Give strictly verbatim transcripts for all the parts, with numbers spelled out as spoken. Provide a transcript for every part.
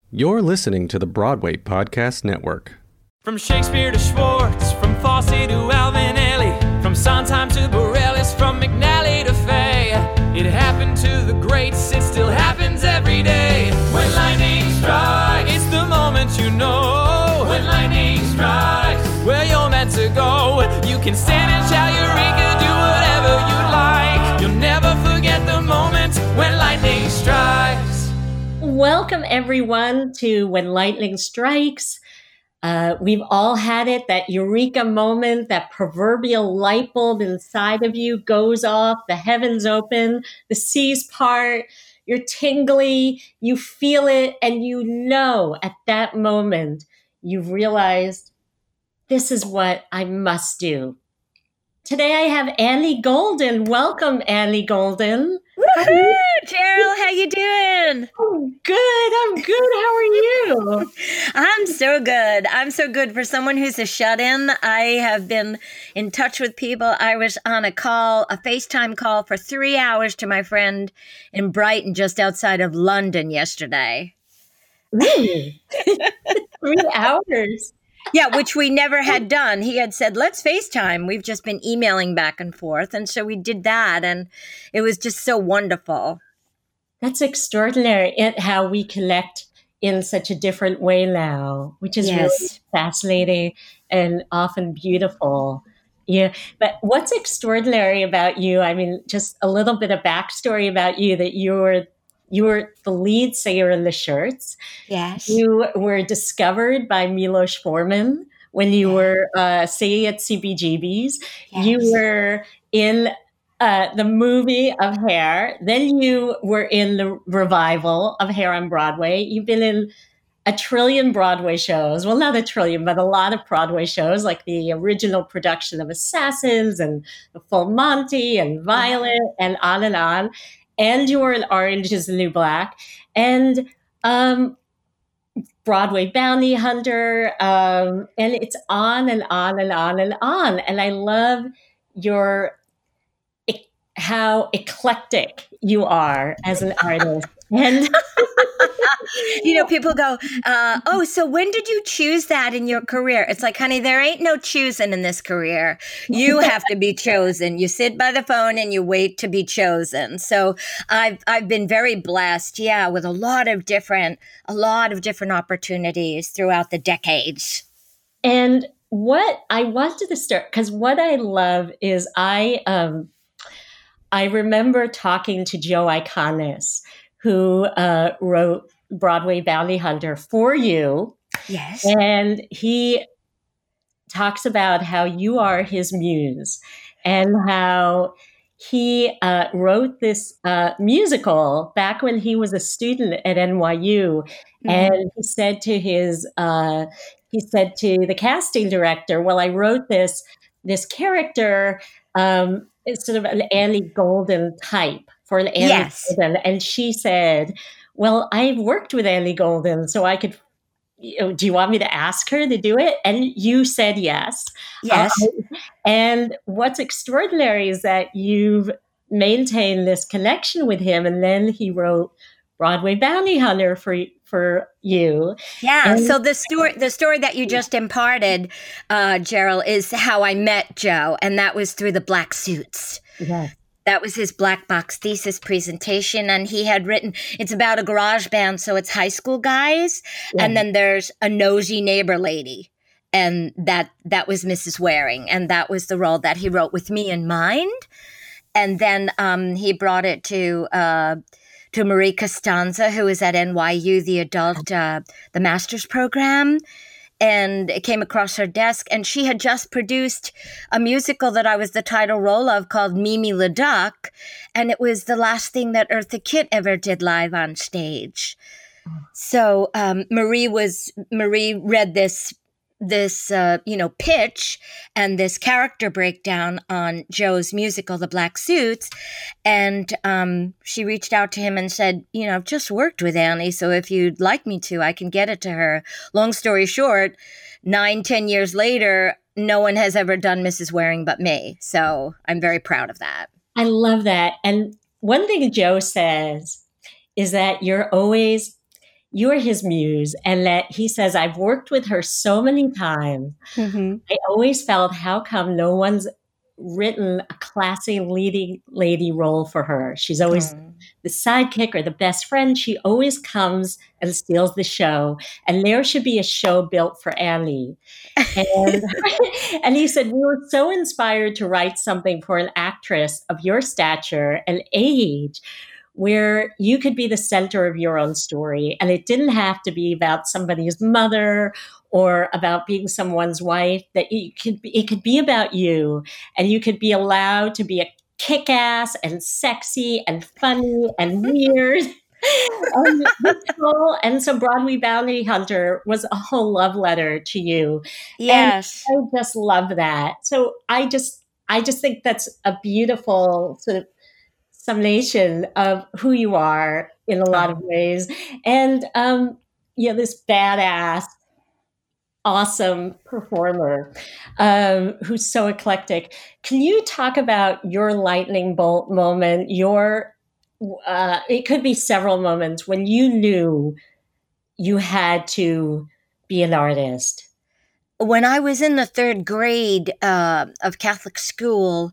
You're listening to the Broadway Podcast Network. From Shakespeare to Schwartz, from Fosse to Alvinelli, from Sondheim to Bareilles, from McNally to Fay. It happened to the greats, it still happens every day. When lightning strikes, it's the moment you know. When lightning strikes, where you're meant to go. You can stand and shout Eureka, do whatever you like. You'll never forget the moment when lightning strikes. Welcome, everyone, to When Lightning Strikes. Uh, we've all had it, that eureka moment, that proverbial light bulb inside of you goes off, the heavens open, the seas part, you're tingly, you feel it, and you know at that moment you've realized this is what I must do. Today I have Annie Golden. Welcome, Annie Golden. Woohoo! Cheryl, how you doing? I'm good. I'm good. How are you? I'm so good. I'm so good. For someone who's a shut-in, I have been in touch with people. I was on a call, a FaceTime call for three hours to my friend in Brighton, just outside of London yesterday. Really? Three hours? Yeah, which we never had done. He had said, let's FaceTime. We've just been emailing back and forth. And so we did that. And it was just so wonderful. That's extraordinary, it, how we connect in such a different way now, which is Yes. really fascinating and often beautiful. Yeah. But what's extraordinary about you, I mean, just a little bit of backstory about you, that you were You were the lead singer in The Shirts. Yes. You were discovered by Milos Forman when you were uh, singing at C B G B's. Yes. You were in uh, the movie of Hair. Then you were in the revival of Hair on Broadway. You've been in a trillion Broadway shows. Well, not a trillion, but a lot of Broadway shows, like the original production of Assassins and The Full Monty and Violet and on and on. And you were in Orange is the New Black, and um, Broadway Bounty Hunter, um, and it's on and on and on and on. And I love your e- how eclectic you are as an artist. And You know, people go, uh, oh, so when did you choose that in your career? It's like, honey, there ain't no choosing in this career. You have to be chosen. You sit by the phone and you wait to be chosen. So I've I've been very blessed, yeah, with a lot of different, a lot of different opportunities throughout the decades. and what I wanted to start, because what I love is I um, I remember talking to Joe Iconis, who uh, wrote Broadway Bounty Hunter for you. Yes. And he talks about how you are his muse and how he uh, wrote this uh, musical back when he was a student at N Y U. Mhm. And he said to his, uh, he said to the casting director, well, I wrote this, this character, um, it's sort of an Annie Golden type for an Annie Yes. Golden. And she said, well, I've worked with Annie Golden, so I could, you know, do you want me to ask her to do it? And you said yes. Yes. Uh, and what's extraordinary is that you've maintained this connection with him. And then he wrote Broadway Bounty Hunter for for you. Yeah. And- So the story, the story that you just imparted, uh, Gerald, is how I met Joe, and that was through the Black Suits. Yeah. That was his black box thesis presentation, and he had written, it's about a garage band, so it's high school guys, Yeah. and then there's a nosy neighbor lady, and that that was Missus Waring, and that was the role that he wrote with me in mind. And then um, he brought it to uh, to Marie Costanza, who was at N Y U, the adult, uh, the master's program. And it came across her desk, and she had just produced a musical that I was the title role of called Mimi LeDuc, and it was the last thing that Eartha Kitt ever did live on stage. So um, Marie was Marie read this this uh, you know pitch and this character breakdown on Joe's musical The Black Suits, and um, she reached out to him and said, you know, I've just worked with Annie, so if you'd like me to, I can get it to her. Long story short, nine ten years later, no one has ever done Missus Waring but me, so I'm very proud of that. I love that. And one thing Joe says is that you're always, you're his muse, and that he says, I've worked with her so many times. Mm-hmm. I always felt, how come no one's written a classy leading lady role for her? She's always Mm. the sidekick or the best friend. She always comes and steals the show. And there should be a show built for Annie. And, and he said, we were so inspired to write something for an actress of your stature and age, where you could be the center of your own story. And it didn't have to be about somebody's mother or about being someone's wife, that you could be, it could be about you, and you could be allowed to be a kick-ass and sexy and funny and weird. um, whole, and so Broadway Bounty Hunter was a whole love letter to you. Yes. And I just love that. So I just, I just think that's a beautiful sort of summation of who you are in a lot of ways. And, um, you know, this badass, awesome performer um, who's so eclectic. Can you talk about your lightning bolt moment, your, uh, it could be several moments when you knew you had to be an artist? When I was in the third grade uh, of Catholic school,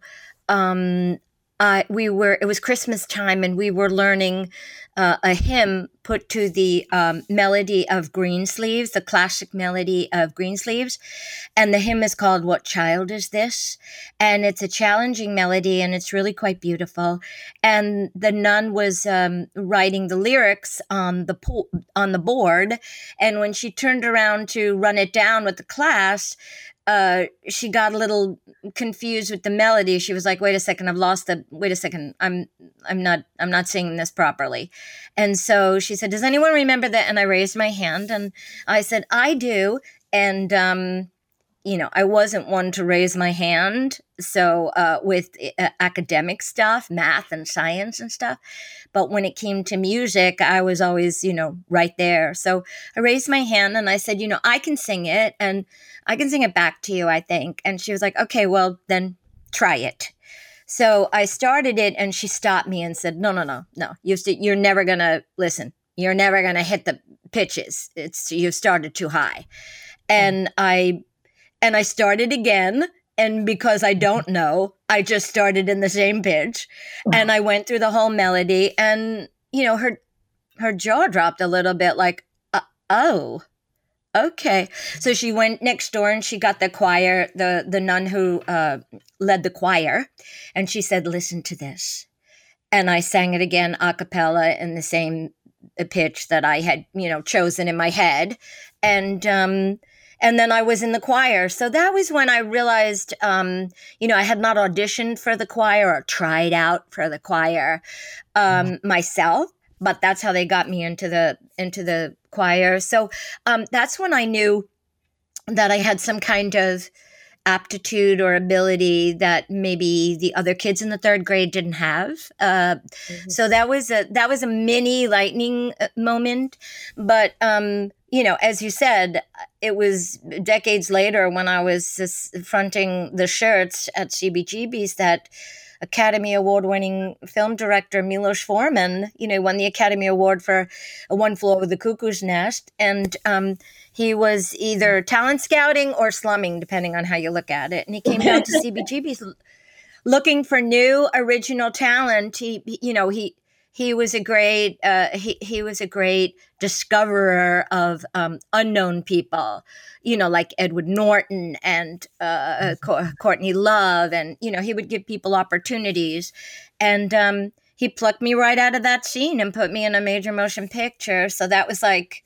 um, Uh, we were, it was Christmas time, and we were learning uh, a hymn put to the um, melody of Greensleeves, the classic melody of Greensleeves. And the hymn is called What Child Is This? And it's a challenging melody, and it's really quite beautiful. And the nun was um, writing the lyrics on the po- on the board. And when she turned around to run it down with the class, Uh, she got a little confused with the melody. She was like, wait a second, I've lost the, wait a second, I'm, I'm not, I'm not singing this properly. And so she said, does anyone remember that? And I raised my hand, and I said, I do. And, um, you know, I wasn't one to raise my hand. So, uh, with uh, academic stuff, math and science and stuff. But when it came to music, I was always, you know, right there. So I raised my hand, and I said, you know, I can sing it, and I can sing it back to you, I think. And she was like, okay, well, then try it. So I started it, and she stopped me and said, no, no, no, no, you've st- you're never going to, listen, you're never going to hit the pitches. It's, you've started too high. And I, and I started again. And because I don't know, I just started in the same pitch, and I went through the whole melody, and, you know, her, her jaw dropped a little bit, like, uh, oh, okay. So she went next door, and she got the choir, the, the nun who uh, led the choir, and she said, listen to this. And I sang it again a cappella in the same pitch that I had, you know, chosen in my head. And, um, And then I was in the choir. So that was when I realized, um, you know, I had not auditioned for the choir or tried out for the choir um, mm-hmm. myself, but that's how they got me into the into the choir. So um, that's when I knew that I had some kind of aptitude or ability that maybe the other kids in the third grade didn't have. Uh, mm-hmm. So that was a that was a mini lightning moment. But um, you know, as you said, it was decades later when I was fronting the shirts at C B G B's that Academy Award-winning film director Milos Forman, you know, won the Academy Award for One Flew Over the Cuckoo's Nest. And um, he was either talent scouting or slumming, depending on how you look at it. And he came down to C B G B's looking for new original talent. He, you know, he he was a great uh, he he was a great discoverer of um, unknown people, you know, like Edward Norton and uh, Co- Courtney Love, and you know, he would give people opportunities, and um, he plucked me right out of that scene and put me in a major motion picture. So that was like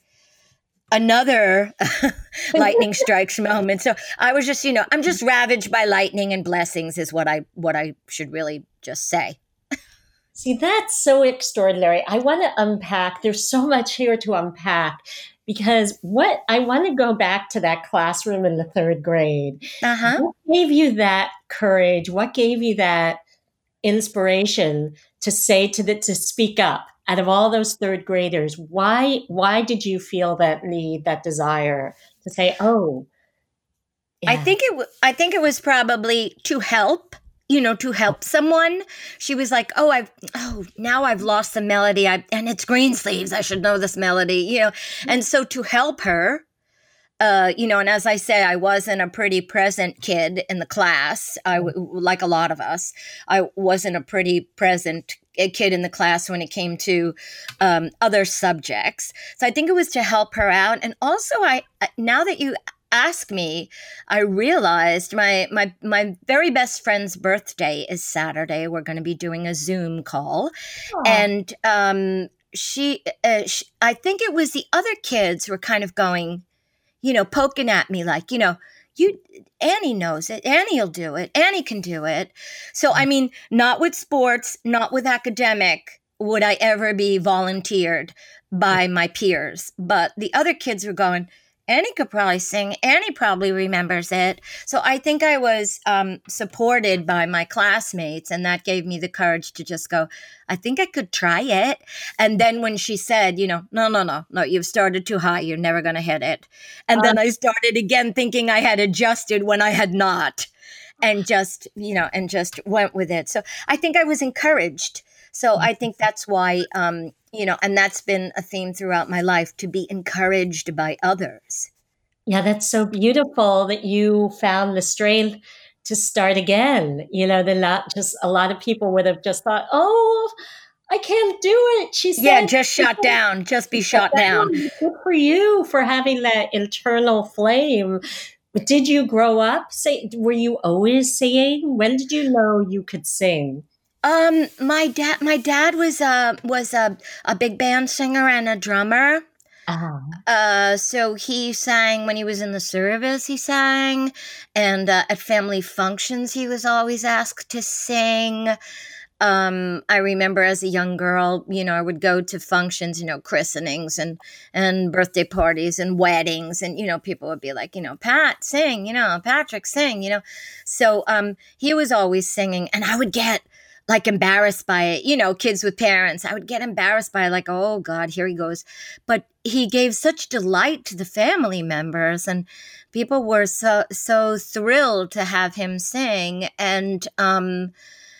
another lightning strikes moment. So I was just, you know, I'm just ravaged by lightning and blessings is what I what I should really just say. See, that's so extraordinary. I want to unpack. There's so much here to unpack because what I want to go back to that classroom in the third grade. Uh-huh. What gave you that courage? What gave you that inspiration to say to the, to speak up out of all those third graders? Why, why did you feel that need, that desire to say, oh, yeah. I think it, w- I think it was probably to help. you know, to help someone. She was like, oh, I've, oh, now I've lost the melody. I, and it's Greensleeves. I should know this melody, you know. And so to help her, uh, you know, and as I say, I wasn't a pretty present kid in the class. I, w- like a lot of us, I wasn't a pretty present kid in the class when it came to um, other subjects. So I think it was to help her out. And also, I now that you ask me, I realized my my my very best friend's birthday is Saturday. We're going to be doing a Zoom call. Aww. And um, she, uh, she, I think it was the other kids were kind of going, you know, poking at me like, you know, you, Annie knows it. Annie'll do it. Annie can do it. So, I mean, not with sports, not with academic would I ever be volunteered by my peers. But the other kids were going, Annie could probably sing. Annie probably remembers it. So I think I was um, supported by my classmates, and that gave me the courage to just go, I think I could try it. And then when she said, you know, no, no, no, no, you've started too high. You're never going to hit it. And um, then I started again thinking I had adjusted when I had not, and just, you know, and just went with it. So I think I was encouraged. So I think that's why, um, you know, and that's been a theme throughout my life, to be encouraged by others. Yeah, that's so beautiful that you found the strength to start again. You know, they're not just, a lot of people would have just thought, oh, I can't do it. She said, yeah, just shut down, just be shut down. Good for you for having that internal flame. But did you grow up? Say, were you always singing? When did you know you could sing? Um, my dad, my dad was a was a, a big band singer and a drummer. Uh-huh. Uh, so he sang when he was in the service. He sang, and uh, at family functions, he was always asked to sing. Um, I remember as a young girl, you know, I would go to functions, you know, christenings and and birthday parties and weddings, and you know, people would be like, you know, Pat, sing, you know, Patrick, sing, you know. So um, he was always singing, and I would get like embarrassed by it, you know, kids with parents. I would get embarrassed by it, like, oh God, here he goes. But he gave such delight to the family members, and people were so so thrilled to have him sing. And um,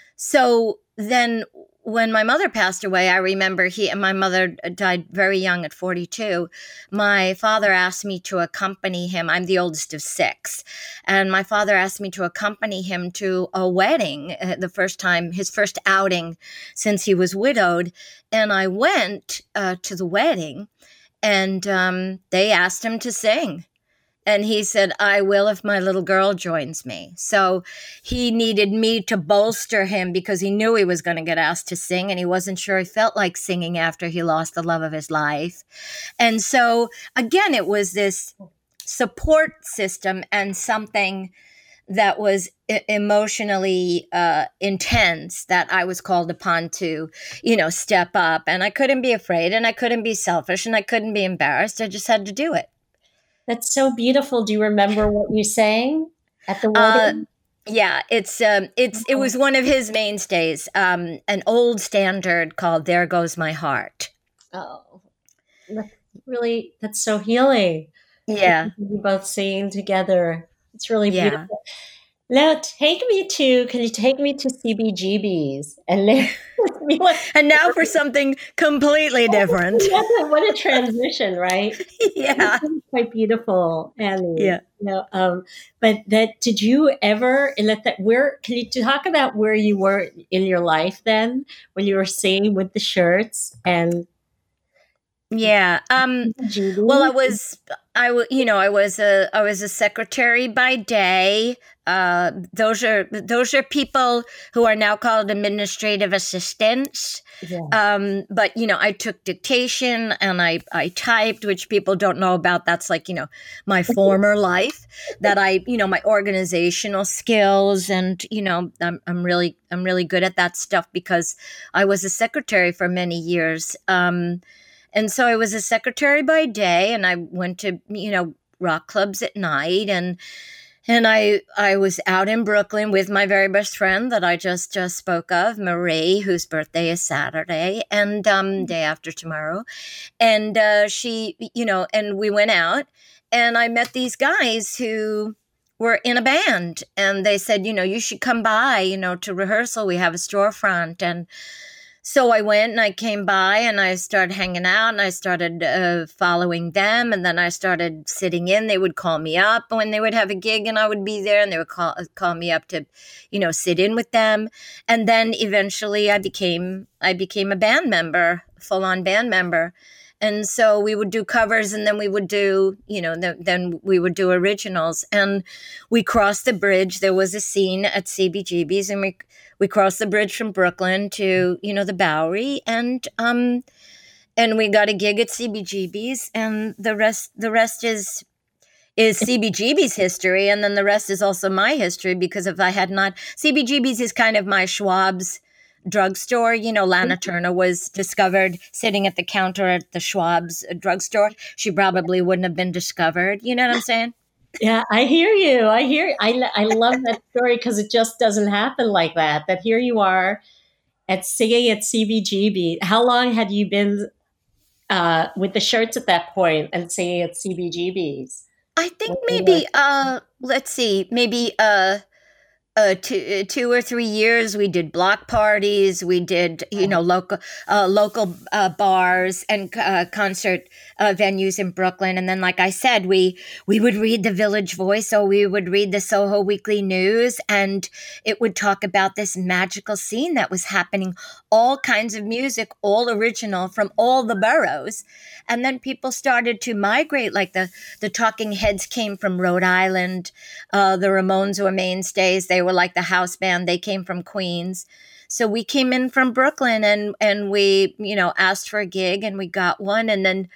so then when my mother passed away, I remember he and my mother died very young at forty-two. My father asked me to accompany him. I'm the oldest of six. And my father asked me to accompany him to a wedding, uh, the first time, his first outing since he was widowed. And I went uh, to the wedding, and um, they asked him to sing. And he said, I will if my little girl joins me. So he needed me to bolster him because he knew he was going to get asked to sing, and he wasn't sure he felt like singing after he lost the love of his life. And so, again, it was this support system and something that was emotionally uh, intense that I was called upon to, you know, step up. And I couldn't be afraid, and I couldn't be selfish, and I couldn't be embarrassed. I just had to do it. That's so beautiful. Do you remember what you sang at the wedding? Uh, yeah, it's um, it's it was one of his mainstays, um, an old standard called "There Goes My Heart." Oh, that's really, that's so healing. Yeah, you both singing together. It's really yeah. beautiful. Now take me to, can you take me to C B G B's? And then, and now for something completely different. What a transition, right? Yeah. Quite beautiful, Annie. Yeah. You know, um, but that, did you ever, let that, where, can you talk about where you were in your life then, when you were singing with the shirts and Yeah. Um, well, I was, I w- you know, I was a, I was a secretary by day. Uh, those are, those are people who are now called administrative assistants. Yeah. Um, but you know, I took dictation and I, I typed, which people don't know about. That's like, you know, my former life that I, you know, my organizational skills, and, you know, I'm, I'm really, I'm really good at that stuff because I was a secretary for many years. Um, And so I was a secretary by day, and I went to, you know, rock clubs at night, and and I I was out in Brooklyn with my very best friend that I just just spoke of, Marie, whose birthday is Saturday and um, day after tomorrow, and uh, she, you know, and we went out, and I met these guys who were in a band, and they said, you know, you should come by, you know, to rehearsal. We have a storefront. And so I went and I came by and I started hanging out and I started uh, following them. And then I started sitting in. They would call me up when they would have a gig and I would be there, and they would call, call me up to, you know, sit in with them. And then eventually I became, I became a band member, full on band member. And so we would do covers, and then we would do, you know, the, then we would do originals. And we crossed the bridge. There was a scene at C B G B's, and we we crossed the bridge from Brooklyn to, you know, the Bowery, and um, and we got a gig at C B G B's, and the rest the rest is is C B G B's history, and then the rest is also my history, because if I had not, C B G B's is kind of my Schwab's drugstore. You know, Lana Turner was discovered sitting at the counter at the Schwab's drugstore. She probably wouldn't have been discovered. You know what I'm saying? Yeah, I hear you. I hear. I I love that story, because it just doesn't happen like that. That here you are at singing at C B G B. How long had you been uh, with the shirts at that point and singing at C B G B's? I think maybe. Uh, let's see. Maybe. Uh, Uh, two, two or three years, we did block parties. We did, you know, local uh, local uh, bars and uh, concert uh, venues in Brooklyn. And then, like I said, we we would read the Village Voice, or we would read the Soho Weekly News, and it would talk about this magical scene that was happening. All kinds of music, all original from all the boroughs. And then people started to migrate, like the, the Talking Heads came from Rhode Island. Uh, the Ramones were mainstays. They were like the house band. They came from Queens. So we came in from Brooklyn, and, and we, you know, asked for a gig, and we got one. And then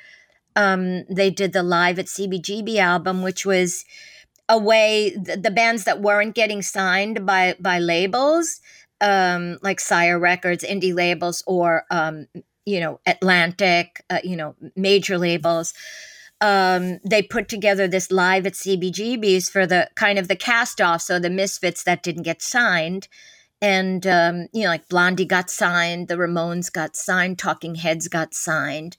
um, they did the Live at C B G B album, which was a way, the, the bands that weren't getting signed by, by labels, um, like Sire Records, indie labels, or, um, you know, Atlantic, uh, you know, major labels. Um, they put together this Live at C B G B's for the kind of the cast off. So the misfits that didn't get signed, and, um, you know, like Blondie got signed, the Ramones got signed, Talking Heads got signed.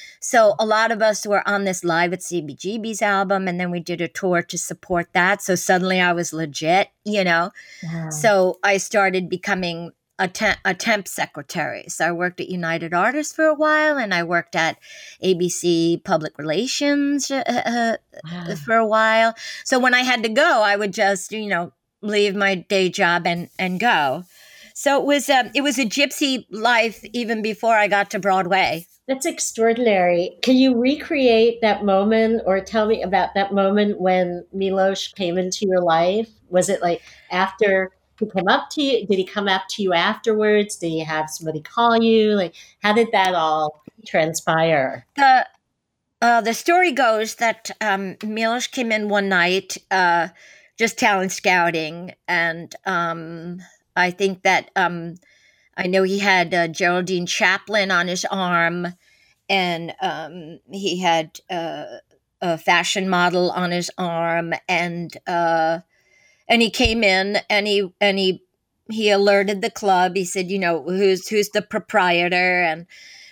So a lot of us were on this Live at C B G B's album, and then we did a tour to support that. So suddenly I was legit, you know. Wow. So I started becoming A temp, a temp secretary. So I worked at United Artists for a while, and I worked at A B C Public Relations uh, wow. for a while. So when I had to go, I would just, you know, leave my day job and, and go. So it was um, it was a gypsy life even before I got to Broadway. That's extraordinary. Can you recreate that moment, or tell me about that moment when Milos came into your life? Was it like after he came up to you? Did he come up to you afterwards? Did you have somebody call you? Like, how did that all transpire? The uh, the story goes that um, Milos came in one night, uh, just talent scouting, and um, I think that um, I know he had uh, Geraldine Chaplin on his arm, and um, he had uh, a fashion model on his arm, and. Uh, And he came in, and he and he he alerted the club. He said, you know, who's who's the proprietor? And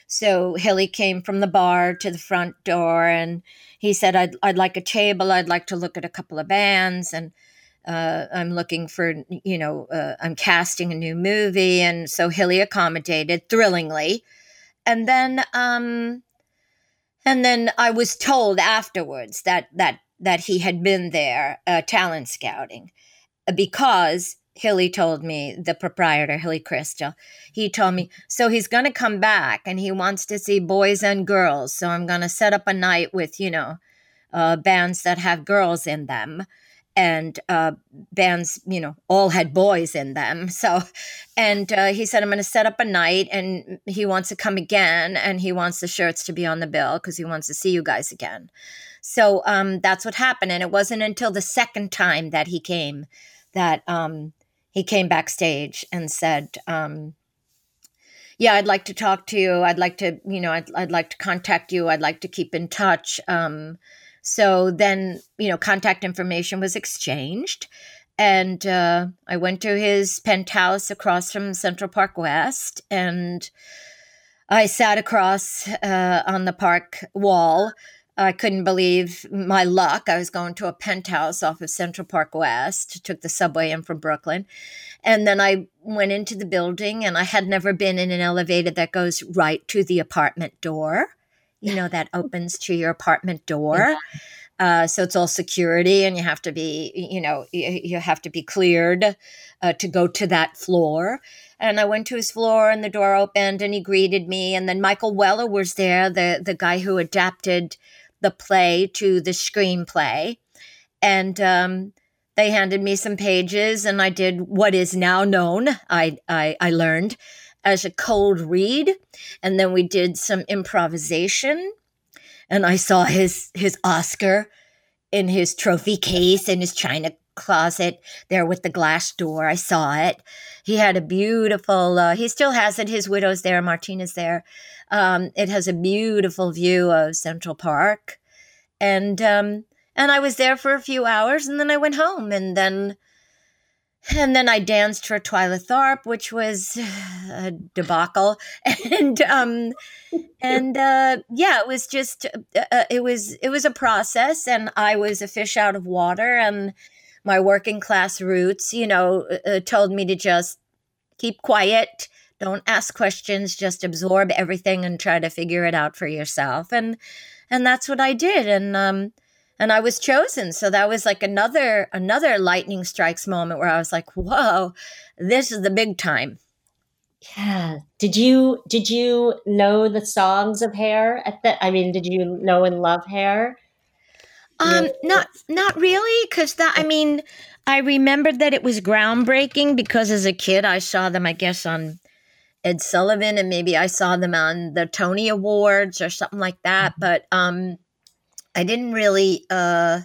so Hilly came from the bar to the front door, and he said, I'd I'd like a table. I'd like to look at a couple of bands, and uh, I'm looking for, you know, uh, I'm casting a new movie. And so Hilly accommodated thrillingly, and then um, and then I was told afterwards that that that he had been there uh, talent scouting. Because Hilly told me, the proprietor, Hilly Crystal, he told me, so he's going to come back and he wants to see boys and girls. So I'm going to set up a night with, you know, uh, bands that have girls in them, and uh, bands, you know, all had boys in them. So, and uh, he said, I'm going to set up a night, and he wants to come again, and he wants the shirts to be on the bill because he wants to see you guys again. So um, that's what happened. And it wasn't until the second time that he came that um, he came backstage and said, um, yeah, I'd like to talk to you. I'd like to, you know, I'd, I'd like to contact you. I'd like to keep in touch. Um, so then, you know, contact information was exchanged. And uh, I went to his penthouse across from Central Park West, and I sat across uh, on the park wall I couldn't believe my luck. I was going to a penthouse off of Central Park West, took the subway in from Brooklyn. And then I went into the building, and I had never been in an elevator that goes right to the apartment door, you know, that opens to your apartment door. Uh, so it's all security, and you have to be, you know, you, you have to be cleared uh, to go to that floor. And I went to his floor, and the door opened, and he greeted me. And then Michael Weller was there, the the guy who adapted the play to the screenplay. And um, they handed me some pages, and I did what is now known, I, I, I learned, as a cold read. And then we did some improvisation. And I saw his his Oscar in his trophy case in his china closet there with the glass door. I saw it. He had a beautiful, uh, he still has it. His widow's there. Martina's there. Um, it has a beautiful view of Central Park. And um, and I was there for a few hours, and then I went home. And then and then I danced for Twyla Tharp, which was a debacle. And um, and uh, yeah, it was just uh, it was it was a process, and I was a fish out of water, and my working class roots, you know, uh, told me to just keep quiet, don't ask questions, just absorb everything and try to figure it out for yourself. And and that's what I did. And um, and I was chosen. So that was like another another lightning strikes moment where I was like, whoa, this is the big time. Yeah. Did you did you know the songs of Hair at that? I mean, did you know and love Hair? Um, not not really, because that I mean, I remembered that it was groundbreaking because as a kid I saw them, I guess, on Ed Sullivan, and maybe I saw them on the Tony Awards or something like that. But um, I didn't really. Uh,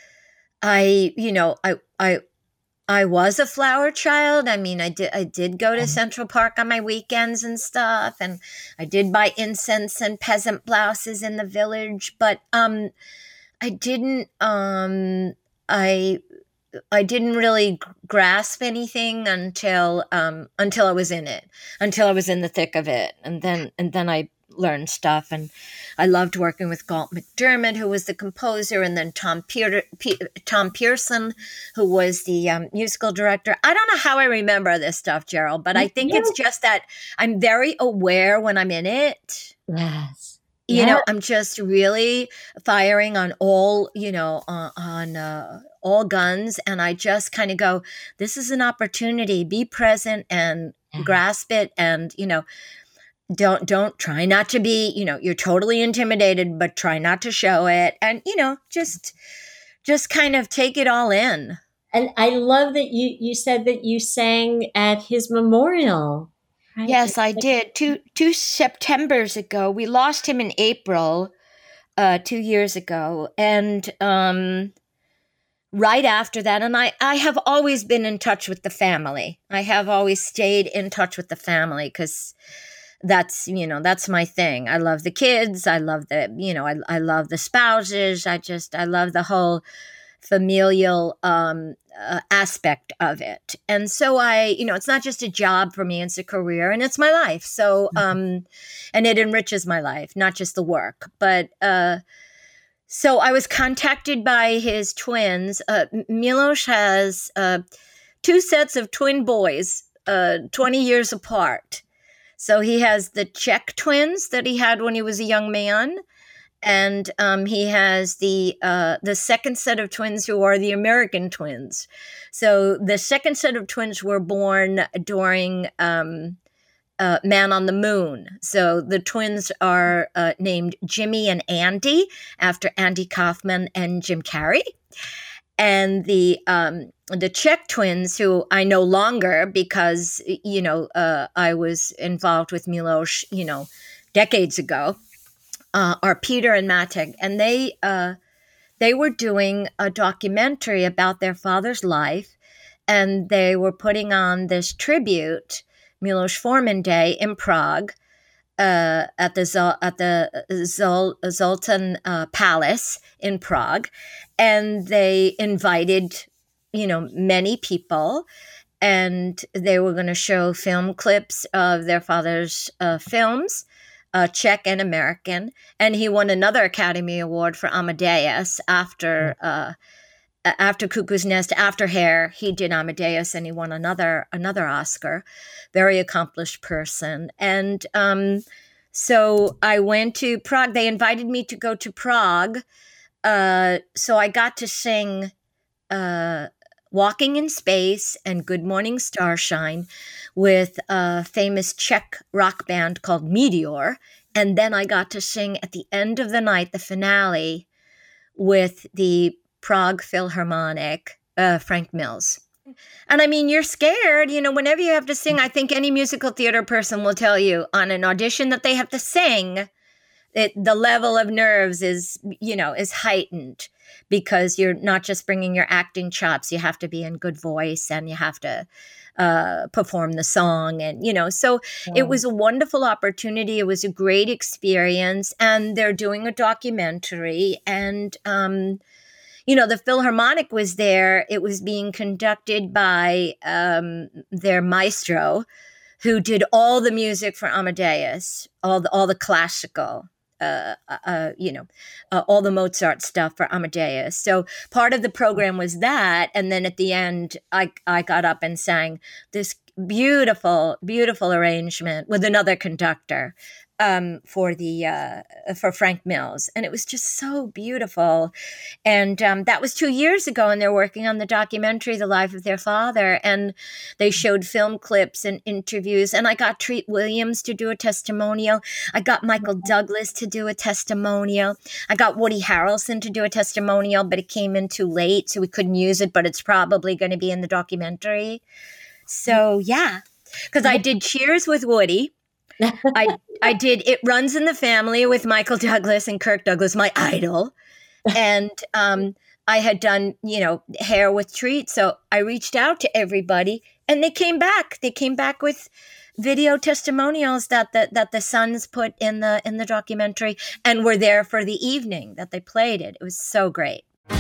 I you know I I. I was a flower child. I mean, I did I did go to Central Park on my weekends and stuff, and I did buy incense and peasant blouses in the village, but um, I didn't um, I I didn't really grasp anything until um, until I was in it, until I was in the thick of it, and then and then I learned stuff. And I loved working with Galt McDermott, who was the composer, and then Tom Peter, P, Tom Pearson, who was the um, musical director. I don't know how I remember this stuff, Gerald, but I think yes. It's just that I'm very aware when I'm in it. Yes. You yeah. know, I'm just really firing on all, you know, uh, on uh, all guns. And I just kind of go, this is an opportunity. Be present and yeah. grasp it. And, you know, Don't don't try not to be, you know, you're totally intimidated, but try not to show it. And, you know, just just kind of take it all in. And I love that you you said that you sang at his memorial. Right? Yes, I did. Two two Septembers ago. We lost him in April, uh, two years ago. And um right after that, and I, I have always been in touch with the family. I have always stayed in touch with the family because that's, you know, that's my thing. I love the kids. I love the, you know, I, I love the spouses. I just, I love the whole familial um, uh, aspect of it. And so I, you know, it's not just a job for me, it's a career and it's my life. So, um, and it enriches my life, not just the work. But uh, so I was contacted by his twins. Uh, Milos has uh, two sets of twin boys, uh, twenty years apart. So he has the Czech twins that he had when he was a young man, and um, he has the uh, the second set of twins who are the American twins. So the second set of twins were born during um, uh, Man on the Moon. So the twins are uh, named Jimmy and Andy after Andy Kaufman and Jim Carrey. And the um, the Czech twins, who I know longer because, you know, uh, I was involved with Milos, you know, decades ago, uh, are Peter and Matek. And they uh, they were doing a documentary about their father's life, and they were putting on this tribute, Milos Forman Day, in Prague, uh, at the Zol- at the Zol- Zoltan uh, Palace in Prague. And they invited, you know, many people, and they were going to show film clips of their father's uh, films uh, Czech and American, and he won another Academy Award for Amadeus after uh, after Cuckoo's Nest, after Hair. He did Amadeus, and he won another another Oscar. Very accomplished person, and um, so I went to Prague. They invited me to go to Prague, uh, so I got to sing Uh, Walking in Space and Good Morning Starshine with a famous Czech rock band called Meteor. And then I got to sing at the end of the night, the finale, with the Prague Philharmonic, uh, Frank Mills. And I mean, you're scared, you know, whenever you have to sing. I think any musical theater person will tell you on an audition that they have to sing, it, the level of nerves is, you know, is heightened. Because you're not just bringing your acting chops, you have to be in good voice and you have to uh, perform the song. And, you know, so yeah. It was a wonderful opportunity. It was a great experience. And they're doing a documentary. And, um, you know, the Philharmonic was there. It was being conducted by um, their maestro, who did all the music for Amadeus, all the, all the classical. Uh, uh, you know, uh, all the Mozart stuff for Amadeus. So part of the program was that. And then at the end, I, I got up and sang this beautiful, beautiful arrangement with another conductor um, for the uh, for Frank Mills. And it was just so beautiful. And um, that was two years ago. And they're working on the documentary, The Life of Their Father. And they showed film clips and interviews. And I got Treat Williams to do a testimonial. I got Michael Douglas to do a testimonial. I got Woody Harrelson to do a testimonial, but it came in too late, so we couldn't use it. But it's probably going to be in the documentary. So, yeah, because I did Cheers with Woody. I I did It Runs in the Family with Michael Douglas and Kirk Douglas, my idol. And um, I had done, you know, Hair with Treat. So I reached out to everybody and they came back. They came back with video testimonials that the, that the sons put in the in the documentary and were there for the evening that they played it. It was so great.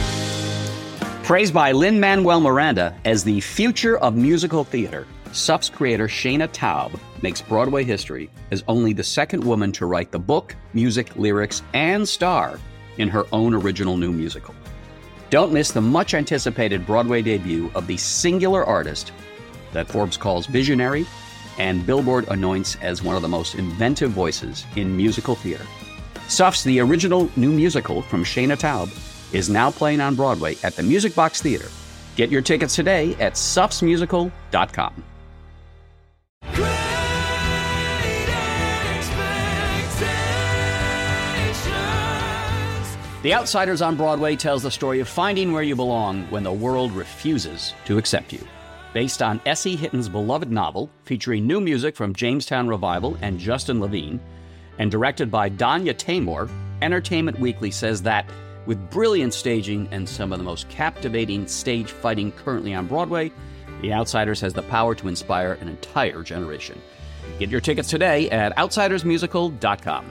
Praised by Lin-Manuel Miranda as the future of musical theater, S U F's creator Shana Taub makes Broadway history as only the second woman to write the book, music, lyrics, and star in her own original new musical. Don't miss the much-anticipated Broadway debut of the singular artist that Forbes calls visionary and Billboard anoints as one of the most inventive voices in musical theater. S U F's The Original New Musical from Shana Taub is now playing on Broadway at the Music Box Theater. Get your tickets today at sufs musical dot com. The Outsiders on Broadway tells the story of finding where you belong when the world refuses to accept you. Based on S E Hitton's beloved novel, featuring new music from Jamestown Revival and Justin Levine, and directed by Danya Taymor, Entertainment Weekly says that, with brilliant staging and some of the most captivating stage fighting currently on Broadway, The Outsiders has the power to inspire an entire generation. Get your tickets today at outsiders musical dot com.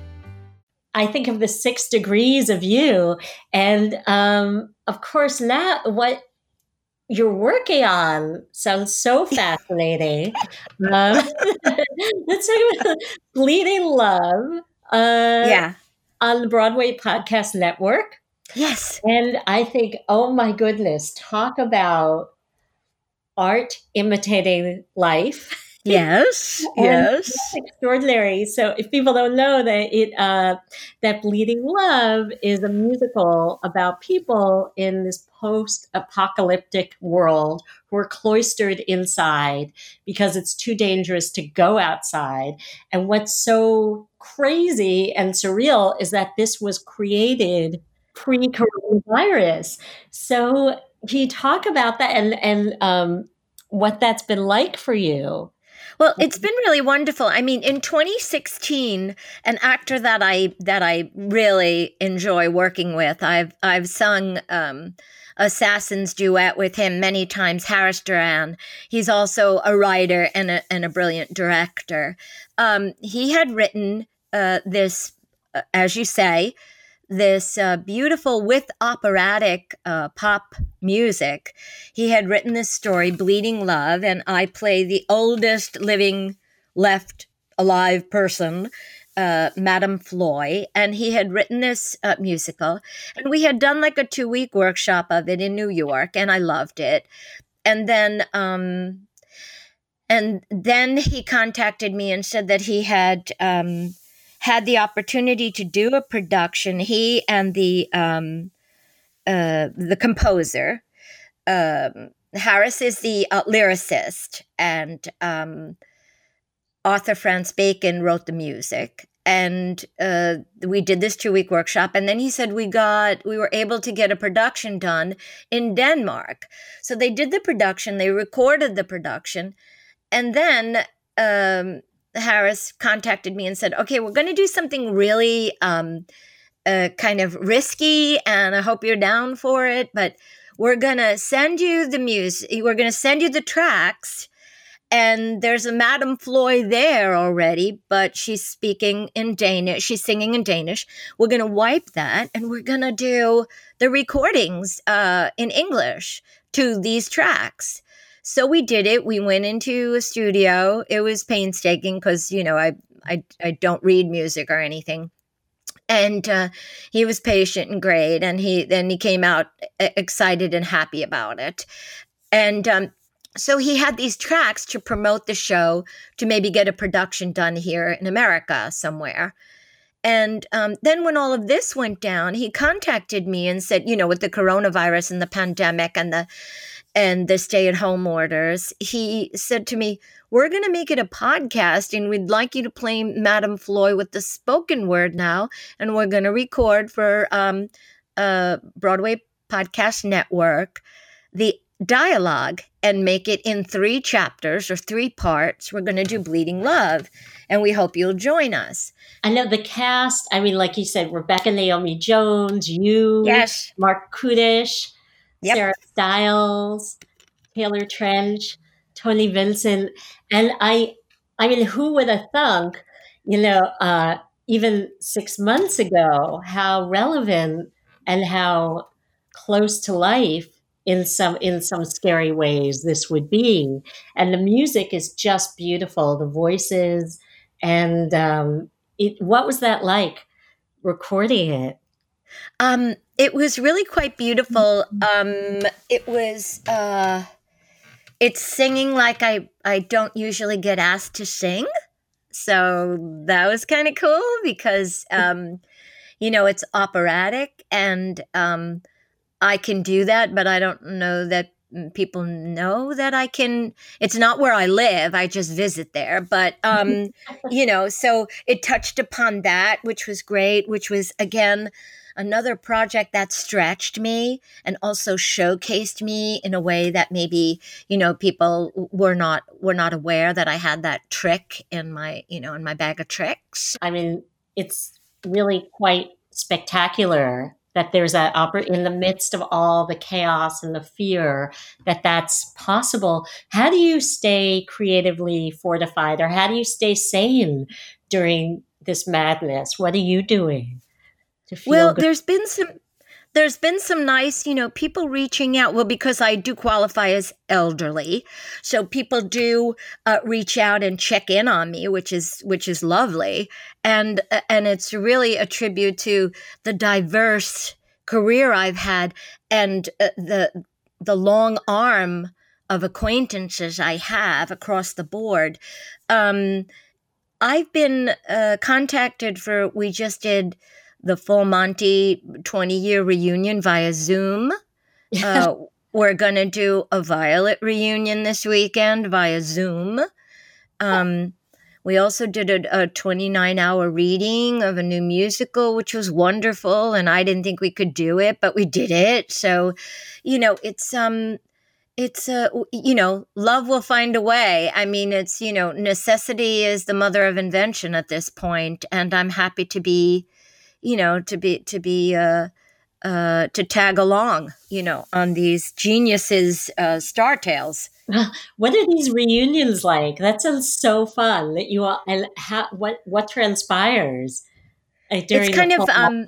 I think of the Six Degrees of You. And um, of course, now what you're working on sounds so fascinating. um, let's talk about Bleeding Love. Uh, yeah. On the Broadway Podcast Network. Yes. And I think, oh my goodness, talk about art imitating life. Yes, yes. Extraordinary. So if people don't know that it, uh, that Bleeding Love is a musical about people in this post-apocalyptic world who are cloistered inside because it's too dangerous to go outside. And what's so crazy and surreal is that this was created pre-coronavirus. So can you talk about that and, and um, what that's been like for you? Well, it's been really wonderful. I mean, in twenty sixteen, an actor that I that I really enjoy working with, I've I've sung um, Assassin's Duet with him many times, Harris Duran. He's also a writer and a and a brilliant director. Um, he had written uh, this, uh, as you say, this uh, beautiful with operatic uh, pop music. He had written this story, Bleeding Love, and I play the oldest living left alive person uh, Madame Floy, and he had written this uh, musical, and we had done like a two week workshop of it in New York, and I loved it. And then, um, and then he contacted me and said that he had um, had the opportunity to do a production. He and the um, uh, the composer, um, Harris is the uh, lyricist, and um, Arthur Franz Bacon wrote the music. And uh, we did this two-week workshop, and then he said we got we were able to get a production done in Denmark. So they did the production, they recorded the production, and then um, Harris contacted me and said, "Okay, we're going to do something really um, uh, kind of risky, and I hope you're down for it. But we're going to send you the music. We're going to send you the tracks." And there's a Madame Floy there already, but she's speaking in Danish. She's singing in Danish. We're going to wipe that, and we're going to do the recordings uh, in English to these tracks. So we did it. We went into a studio. It was painstaking because, you know, I, I, I don't read music or anything. And uh, he was patient and great. And he then he came out excited and happy about it. And um So he had these tracks to promote the show, to maybe get a production done here in America somewhere. And um, then when all of this went down, he contacted me and said, you know, with the coronavirus and the pandemic and the and the stay-at-home orders, he said to me, "We're going to make it a podcast, and we'd like you to play Madame Floy with the spoken word now, and we're going to record for um, uh, Broadway Podcast Network the dialogue and make it in three chapters or three parts. We're going to do Bleeding Love, and we hope you'll join us." I know the cast. I mean, like you said, Rebecca Naomi Jones, you, Yes. Mark Kudish, Yep. Sarah Stiles, Taylor Trench, Tony Vincent. And I, I mean, who would have thunk, you know, uh, even six months ago, how relevant and how close to life in some in some scary ways this would be. And the music is just beautiful, the voices. And um, it, what was that like recording it? Um, it was really quite beautiful. Um, it was, uh, it's singing like I, I don't usually get asked to sing. So that was kind of cool because, um, you know, it's operatic, and um, I can do that, but I don't know that people know that I can. It's not where I live. I just visit there. But, um, you know, so it touched upon that, which was great, which was, again, another project that stretched me and also showcased me in a way that maybe, you know, people were not were not aware that I had that trick in my, you know, in my bag of tricks. I mean, it's really quite spectacular that there's that opera in the midst of all the chaos and the fear, that that's possible. How do you stay creatively fortified, or how do you stay sane during this madness? What are you doing to feel Well, good? there's been some there's been some nice, you know, people reaching out. Well, because I do qualify as elderly, so people do uh, reach out and check in on me, which is which is lovely, and uh, and it's really a tribute to the diverse career I've had, and uh, the the long arm of acquaintances I have across the board. Um, I've been uh, contacted for. We just did the Full Monty twenty-year reunion via Zoom. Uh, we're going to do a Violet reunion this weekend via Zoom. Um, we also did a twenty-nine hour reading of a new musical, which was wonderful, and I didn't think we could do it, but we did it. So, you know, it's um, it's uh, you know, love will find a way. I mean, it's, you know, necessity is the mother of invention at this point, and I'm happy to be. you know, to be, to be, uh, uh, to tag along, you know, on these geniuses, uh, star tales. What are these reunions like? That sounds so fun. That you all, and how, what, what transpires uh, during It's kind the of, um,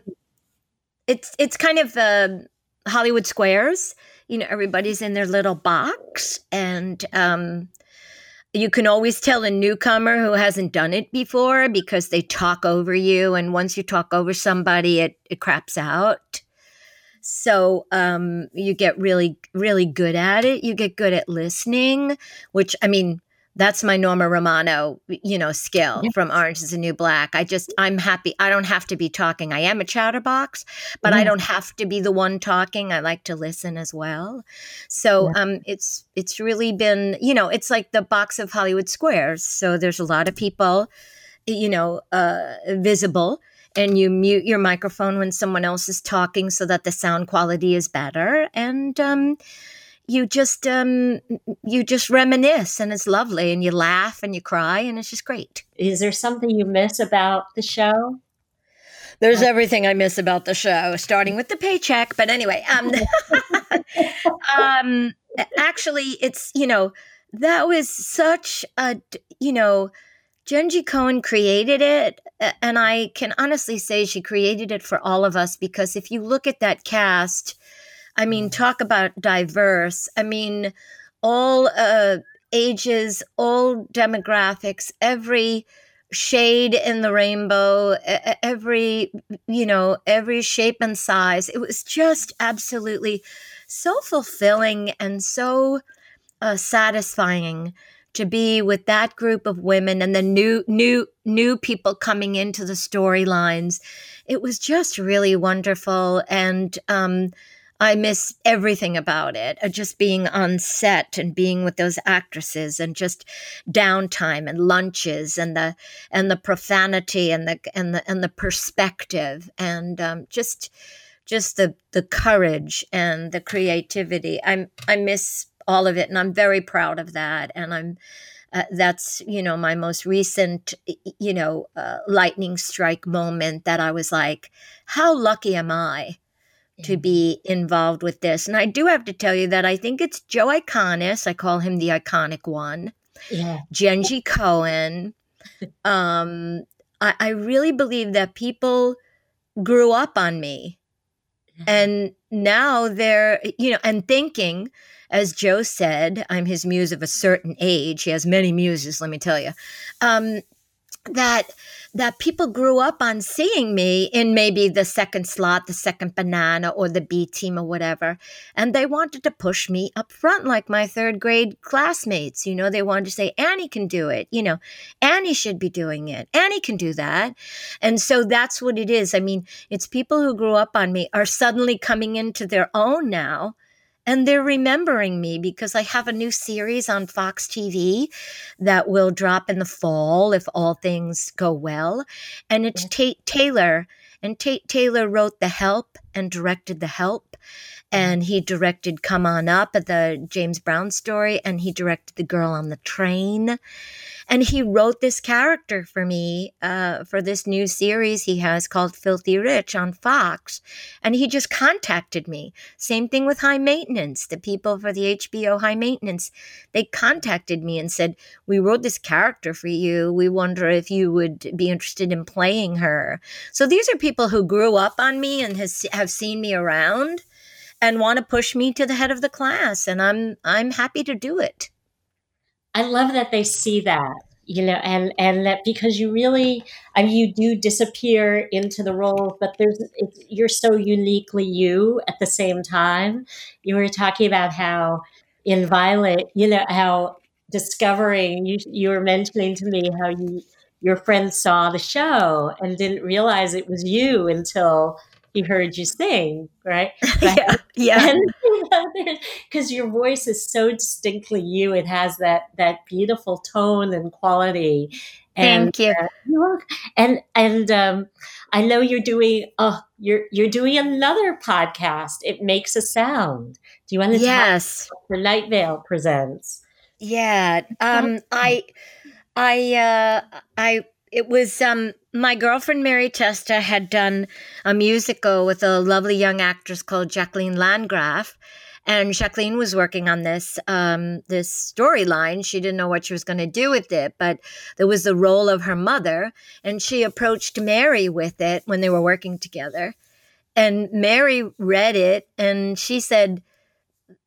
it's, it's kind of, uh, Hollywood Squares, you know, everybody's in their little box, and, um, you can always tell a newcomer who hasn't done it before because they talk over you. And once you talk over somebody, it, it craps out. So um, you get really, really good at it. You get good at listening, which, I mean, that's my Norma Romano, you know, skill from Orange is the New Black. I just, I'm happy. I don't have to be talking. I am a chatterbox, but yeah. I don't have to be the one talking. I like to listen as well. So yeah. um, it's it's really been, you know, it's like the box of Hollywood Squares. So there's a lot of people, you know, uh, visible, and you mute your microphone when someone else is talking so that the sound quality is better. And um you just um, you just reminisce, and it's lovely, and you laugh and you cry, and it's just great. Is there something you miss about the show? There's everything I miss about the show, starting with the paycheck. But anyway, um, um, actually, it's, you know, that was such a, you know, Jenji Kohan created it, and I can honestly say she created it for all of us, because if you look at that cast, I mean, talk about diverse. I mean, all uh, ages, all demographics, every shade in the rainbow, every, you know, every shape and size. It was just absolutely so fulfilling and so uh, satisfying to be with that group of women and the new, new, new people coming into the storylines. It was just really wonderful. And, um, I miss everything about it, uh, just being on set and being with those actresses, and just downtime and lunches, and the and the profanity and the and the and the perspective, and um, just just the the courage and the creativity. I I miss all of it, and I'm very proud of that. And I'm uh, that's you know my most recent you know uh, lightning strike moment that I was like, how lucky am I to be involved with this. And I do have to tell you that I think it's Joe Iconis. I call him the iconic one. Yeah. Jenji Kohan. Um, I, I really believe that people grew up on me. And now they're, you know, and thinking, as Joe said, I'm his muse of a certain age. He has many muses, let me tell you. Um, that that people grew up on seeing me in maybe the second slot, the second banana, or the B team or whatever. And they wanted to push me up front like my third grade classmates. You know, they wanted to say, Annie can do it. You know, Annie should be doing it. Annie can do that. And so that's what it is. I mean, it's people who grew up on me are suddenly coming into their own now. And they're remembering me because I have a new series on Fox T V that will drop in the fall if all things go well. And it's Tate Taylor. And Tate Taylor wrote The Help and directed The Help. And he directed Come On Up, the James Brown story. And he directed The Girl on the Train. And he wrote this character for me uh, for this new series he has called Filthy Rich on Fox. And he just contacted me. Same thing with High Maintenance. The people for the H B O High Maintenance, they contacted me and said, we wrote this character for you. We wonder if you would be interested in playing her. So these are people who grew up on me and has, have seen me around and want to push me to the head of the class. And I'm I'm happy to do it. I love that they see that, you know, and, and that because you really, I mean, you do disappear into the roles, but there's, it's, you're so uniquely you at the same time. You were talking about how in Violet, you know, how discovering, you, you were mentioning to me how you, your friend saw the show and didn't realize it was you until he heard you sing, right? yeah, yeah. Because your voice is so distinctly you. It has that that beautiful tone and quality. And, Thank you. Uh, and and um, I know you're doing. Oh, you're you're doing another podcast. It Makes a Sound. Do you want to yes. talk about the Night Vale presents? Yeah. Um. I. I. Uh. I. It was um, my girlfriend, Mary Testa, had done a musical with a lovely young actress called Jacqueline Landgraf. And Jacqueline was working on this um, this storyline. She didn't know what she was going to do with it, but there was the role of her mother. And she approached Mary with it when they were working together. And Mary read it, and she said,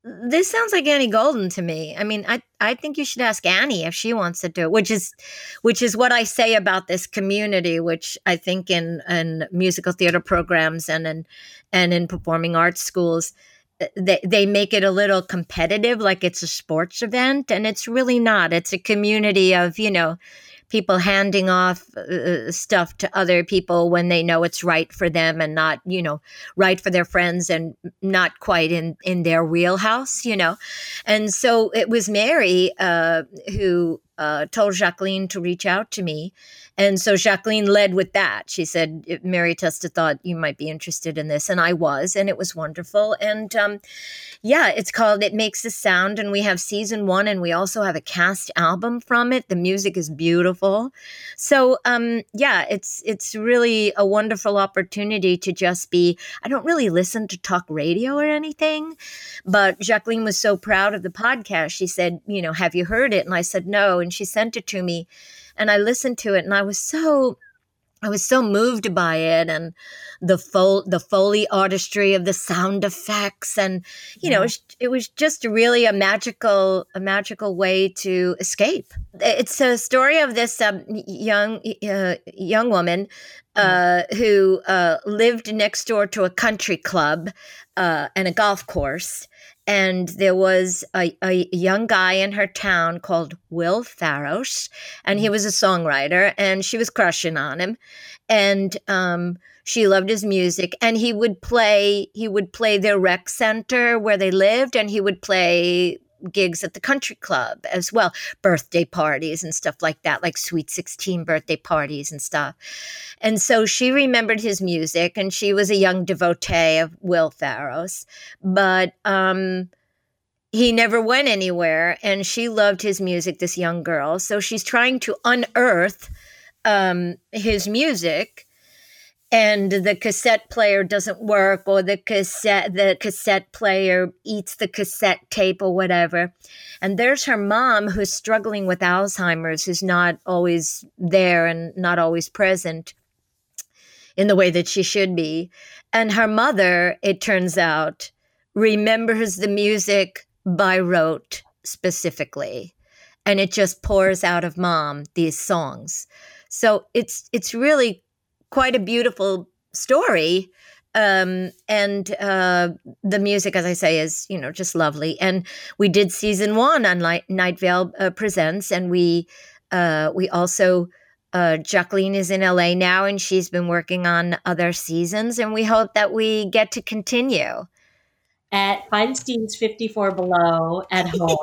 this sounds like Annie Golden to me. I mean, I, I think you should ask Annie if she wants to do it, which is, which is what I say about this community, which I think in, in musical theater programs and in, and in performing arts schools, they, they make it a little competitive, like it's a sports event, and it's really not. It's a community of, you know, people handing off uh, stuff to other people when they know it's right for them and not, you know, right for their friends and not quite in, in their wheelhouse, you know. And so it was Mary uh, who uh, told Jacqueline to reach out to me. And so Jacqueline led with that. She said, Mary Testa thought you might be interested in this. And I was, and it was wonderful. And um, yeah, it's called It Makes a Sound. And we have season one, and we also have a cast album from it. The music is beautiful. So um, yeah, it's it's really a wonderful opportunity to just be, I don't really listen to talk radio or anything, but Jacqueline was so proud of the podcast. She said, you know, have you heard it? And I said, no. And she sent it to me. And I listened to it, and I was so, I was so moved by it, and the fol- the Foley artistry of the sound effects, and you yeah. know, it was, it was just really a magical, a magical way to escape. It's a story of this um, young uh, young woman uh, mm. who uh, lived next door to a country club uh, and a golf course. And there was a, a young guy in her town called Will Faros, and he was a songwriter, and she was crushing on him, and um, she loved his music. And he would play, he would play their rec center where they lived, and he would play gigs at the country club as well, birthday parties and stuff like that, like Sweet sixteen birthday parties and stuff. And so she remembered his music, and she was a young devotee of Will Faros, but um, he never went anywhere, and she loved his music, this young girl. So she's trying to unearth um, his music, and the cassette player doesn't work, or the cassette the cassette player eats the cassette tape or whatever. And there's her mom, who's struggling with Alzheimer's, who's not always there and not always present in the way that she should be. And her mother, it turns out, remembers the music by rote specifically. And it just pours out of mom, these songs. So it's it's really quite a beautiful story. Um, and uh, the music, as I say, is, you know, just lovely. And we did season one on Night, Night Vale uh, Presents. And we uh, we also, uh, Jacqueline is in L A now, and she's been working on other seasons. And we hope that we get to continue. At Feinstein's fifty-four Below at home.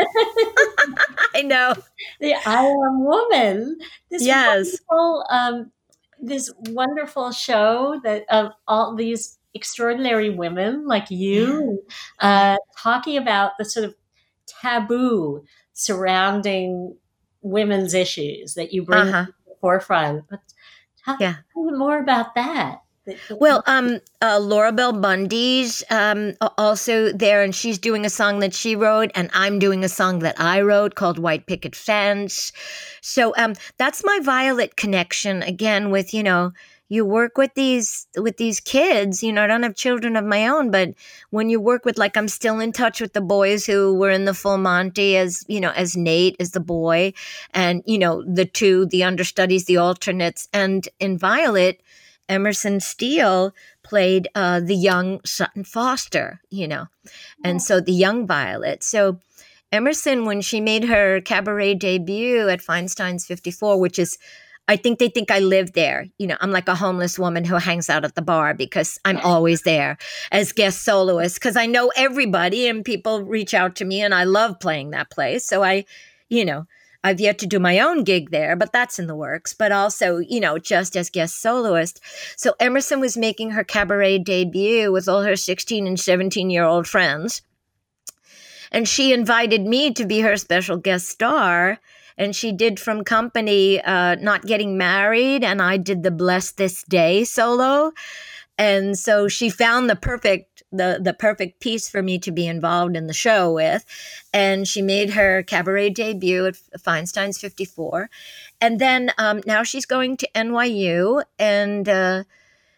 I know. The I Am Woman. This yes. wonderful, um, this wonderful show that of all these extraordinary women like you uh, talking about the sort of taboo surrounding women's issues that you bring uh-huh. to the forefront. But talk yeah. more about that. Well, um, uh, Laura Bell Bundy's um, also there, and she's doing a song that she wrote, and I'm doing a song that I wrote called White Picket Fence. So um, that's my Violet connection, again, with, you know, you work with these with these kids. You know, I don't have children of my own, but when you work with, like, I'm still in touch with the boys who were in the Full Monty as, you know, as Nate, as the boy, and, you know, the two, the understudies, the alternates, and in Violet, Emerson Steele played uh, the young Sutton Foster, you know, and so the young Violet. So Emerson, when she made her cabaret debut at Feinstein's fifty-four, which is, I think they think I live there. You know, I'm like a homeless woman who hangs out at the bar because I'm always there as guest soloist because I know everybody and people reach out to me and I love playing that place. So I, you know, I've yet to do my own gig there, but that's in the works. But also, you know, just as guest soloist. So Emerson was making her cabaret debut with all her sixteen and seventeen-year-old friends. And she invited me to be her special guest star. And she did From Company, uh, Not Getting Married. And I did the Bless This Day solo. And so she found the perfect the the perfect piece for me to be involved in the show with. And she made her cabaret debut at Feinstein's fifty-four. And then um, now she's going to N Y U. And uh,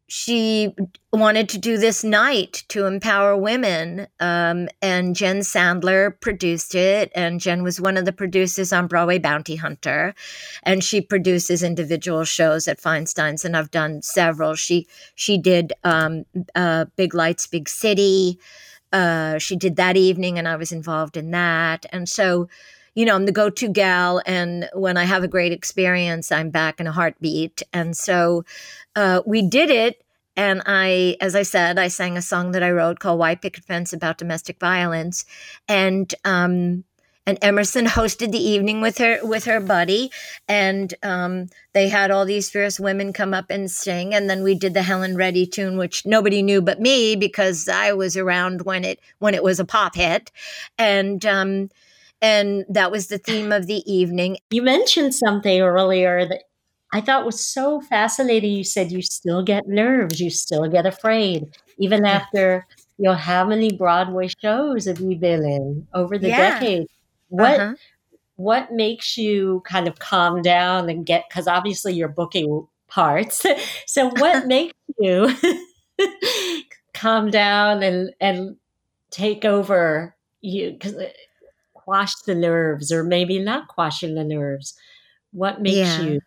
she wanted to do this night to empower women. Um, and Jen Sandler produced it. And Jen was one of the producers on Broadway Bounty Hunter. And she produces individual shows at Feinstein's. And I've done several. She she did um, uh, Big Lights, Big City. Uh, she did that evening, and I was involved in that. And so, you know, I'm the go-to gal. And when I have a great experience, I'm back in a heartbeat. And so uh, we did it. And I, as I said, I sang a song that I wrote called White Picket Fence about domestic violence. And um, and Emerson hosted the evening with her with her buddy. And um, they had all these fierce women come up and sing. And then we did the Helen Reddy tune, which nobody knew but me because I was around when it when it was a pop hit. And um, and that was the theme of the evening. You mentioned something earlier that I thought was so fascinating. You said you still get nerves, you still get afraid, even after, you know, how many Broadway shows have you been in over the Yeah. decades? What Uh-huh. what makes you kind of calm down and get, because obviously you're booking parts. So what makes you calm down and and take over you, because quash the nerves, or maybe not quashing the nerves? What makes Yeah. you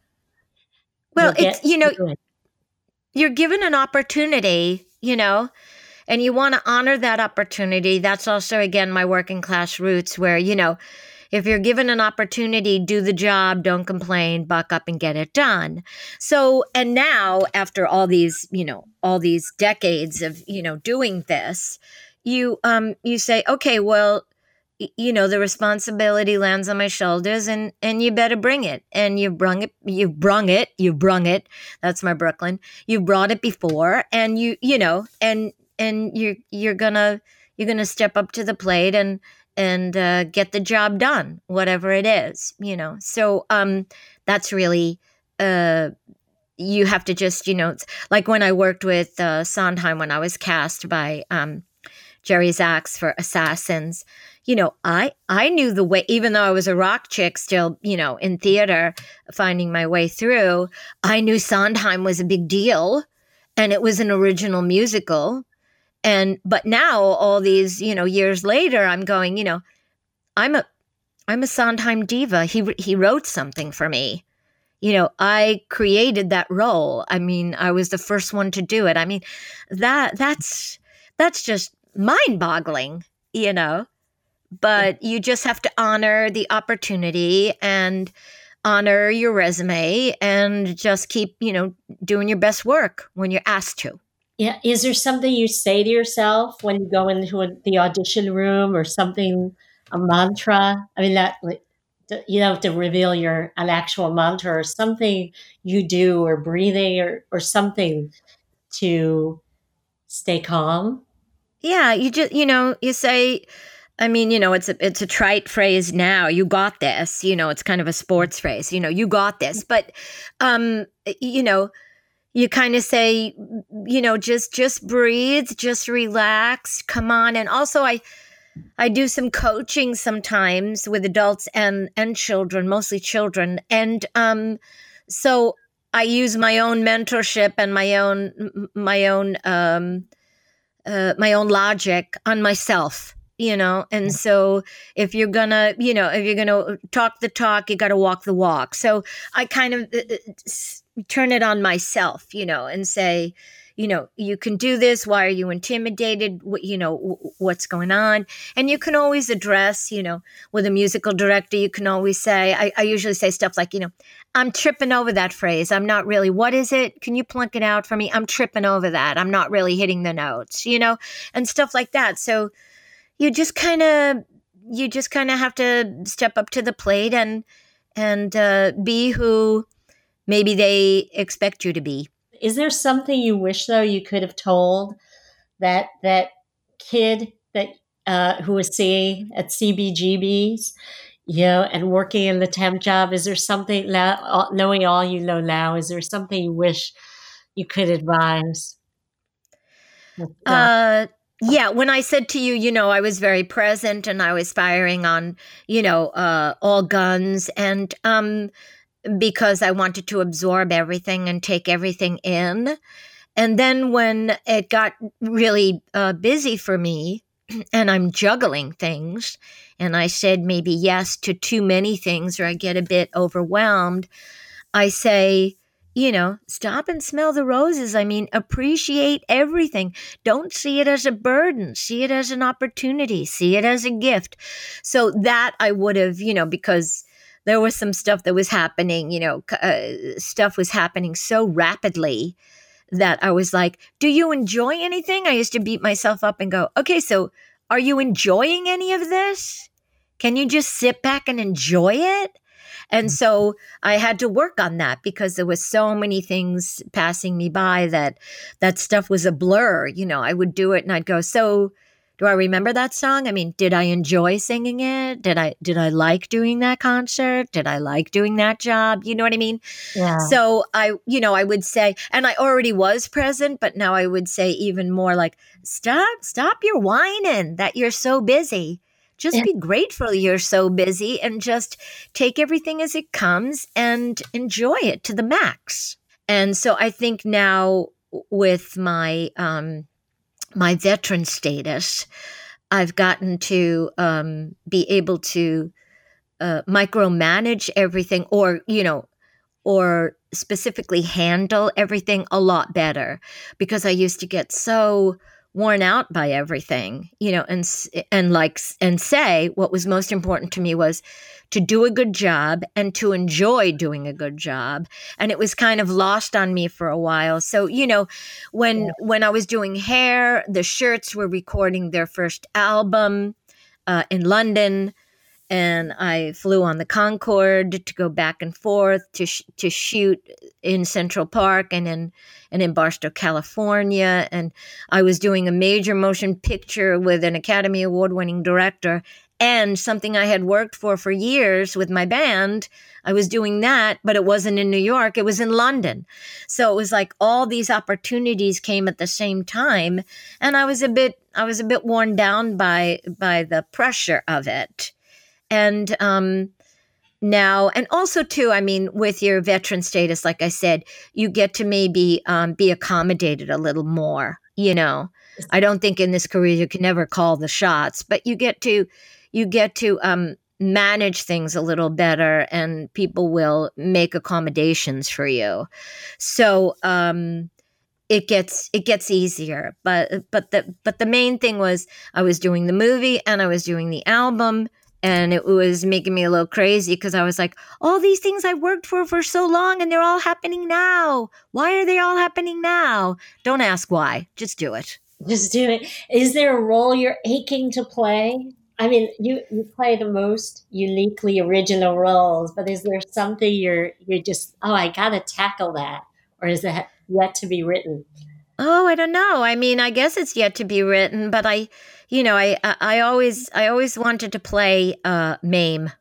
Well, you'll it's, get you know, through it? you're given an opportunity, you know, and you want to honor that opportunity. That's also, again, my working class roots where, you know, if you're given an opportunity, do the job, don't complain, buck up and get it done. So, and now after all these, you know, all these decades of, you know, doing this, you, um, you say, okay, well, y- you know, the responsibility lands on my shoulders and, and you better bring it. And you've brung it, you've brung it, you've brung it. That's my Brooklyn. You've brought it before and you, you know, and, and you're, you're gonna, you're gonna step up to the plate and, and uh, get the job done, whatever it is, you know. So um, that's really, uh, you have to just, you know, it's like when I worked with uh, Sondheim when I was cast by um, Jerry Zaks for Assassins, you know, I, I knew the way, even though I was a rock chick still, you know, in theater, finding my way through, I knew Sondheim was a big deal and it was an original musical. And but now all these, you know, years later, I'm going, you know, I'm a I'm a Sondheim diva. He he wrote something for me. You know, I created that role. I mean, I was the first one to do it. I mean, that that's that's just mind-boggling, you know. But you just have to honor the opportunity and honor your resume and just keep, you know, doing your best work when you're asked to. Yeah. Is there something you say to yourself when you go into a, the audition room, or something, a mantra? I mean, that, like, d- you don't have to reveal your an actual mantra, or something you do, or breathing, or or something to stay calm. Yeah, you just, you know, you say, I mean, you know, it's a it's a trite phrase now. You got this. You know, it's kind of a sports phrase. You know, you got this. But, um, you know, you kind of say, you know, just just breathe, just relax, come on. And also, I I do some coaching sometimes with adults and and children, mostly children, and um, so I use my own mentorship and my own my own um, uh, my own logic on myself. You know, and so if you're gonna, you know, if you're gonna talk the talk, you got to walk the walk. So I kind of uh, s- turn it on myself, you know, and say, you know, you can do this. Why are you intimidated? What, you know, w- what's going on? And you can always address, you know, with a musical director, you can always say, I, I usually say stuff like, you know, I'm tripping over that phrase. I'm not really, what is it? Can you plunk it out for me? I'm tripping over that. I'm not really hitting the notes, you know, and stuff like that. So you just kind of, you just kind of have to step up to the plate and, and uh, be who maybe they expect you to be. Is there something you wish, though, you could have told that that kid that uh, who was seeing at C B G B's, you know, and working in the temp job? Is there something now, knowing all you know now, is there something you wish you could advise? Uh, yeah, when I said to you, you know, I was very present and I was firing on, you know, uh, all guns, and um, because I wanted to absorb everything and take everything in. And then when it got really uh, busy for me and I'm juggling things and I said maybe yes to too many things or I get a bit overwhelmed, I say, you know, stop and smell the roses. I mean, appreciate everything. Don't see it as a burden. See it as an opportunity. See it as a gift. So that I would have, you know, because there was some stuff that was happening, you know, uh, stuff was happening so rapidly that I was like, do you enjoy anything? I used to beat myself up and go, okay, so are you enjoying any of this? Can you just sit back and enjoy it? And so I had to work on that because there was so many things passing me by that that stuff was a blur. You know, I would do it and I'd go, so do I remember that song? I mean, did I enjoy singing it? Did I did I like doing that concert? Did I like doing that job? You know what I mean? Yeah. So I, you know, I would say, and I already was present, but now I would say even more like, stop, stop your whining that you're so busy. Just Yeah. be grateful you're so busy and just take everything as it comes and enjoy it to the max. And so I think now with my um, my veteran status, I've gotten to um, be able to uh, micromanage everything or, you know, or specifically handle everything a lot better because I used to get so worn out by everything, you know, and and like and say what was most important to me was to do a good job and to enjoy doing a good job. And it was kind of lost on me for a while. So, you know, when yeah. when I was doing hair, the Shirts were recording their first album uh, in London. And I flew on the Concorde to go back and forth to sh- to shoot in Central Park and in and in Barstow, California. And I was doing a major motion picture with an Academy Award-winning director and something I had worked for for years with my band. I was doing that, but it wasn't in New York. It was in London. So it was like all these opportunities came at the same time. And I was a bit I was a bit worn down by by the pressure of it. And um, now, and also too, I mean, with your veteran status, like I said, you get to maybe um, be accommodated a little more, you know. I don't think in this career you can never call the shots, but you get to, you get to um, manage things a little better and people will make accommodations for you. So um, it gets, it gets easier. But, but the, but the main thing was I was doing the movie and I was doing the album. And it was making me a little crazy because I was like, all these things I worked for for so long and they're all happening now. Why are they all happening now? Don't ask why. Just do it. Just do it. Is there a role you're aching to play? I mean, you, you play the most uniquely original roles, but is there something you're you're just, oh, I got to tackle that? Or is that yet to be written? Oh, I don't know. I mean, I guess it's yet to be written, but I... You know, I, I I always I always wanted to play uh, Mame.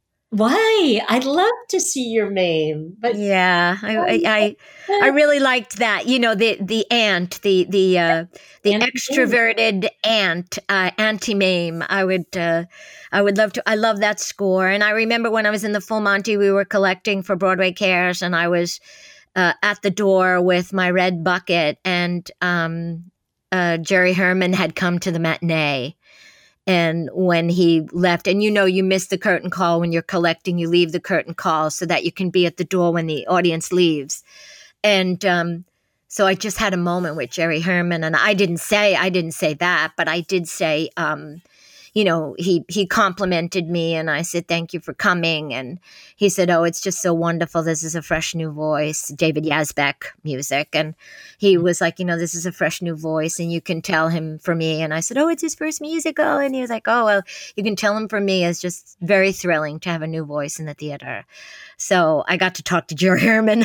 Why? I'd love to see your Mame, but yeah, I I, I I really liked that. You know, the the aunt, the the uh, the Auntie extroverted Mame. aunt, uh, Auntie Mame. I would uh, I would love to. I love that score, and I remember when I was in the Full Monty, we were collecting for Broadway Cares, and I was uh, at the door with my red bucket, and um. Uh, Jerry Herman had come to the matinee, and when he left, and you know, you miss the curtain call when you're collecting, you leave the curtain call so that you can be at the door when the audience leaves. And um, so I just had a moment with Jerry Herman, and I didn't say, I didn't say that, but I did say, um, you know, he, he complimented me and I said, thank you for coming. And he said, oh, it's just so wonderful. This is a fresh new voice, David Yazbek music. And he was like, you know, this is a fresh new voice and you can tell him for me. And I said, oh, it's his first musical. And he was like, oh, well, you can tell him for me. It's just very thrilling to have a new voice in the theater. So I got to talk to Jerry Herman